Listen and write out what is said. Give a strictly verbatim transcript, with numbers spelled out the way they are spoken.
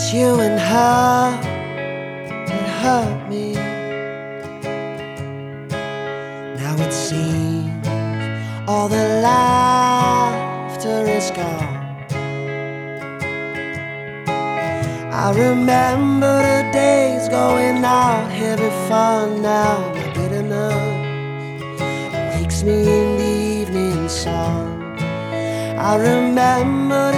you and her that hurt me. Now it seems all the laughter is gone. I remember the days going out, having fun. Now my bitterness wakes me in the evening sun. I remember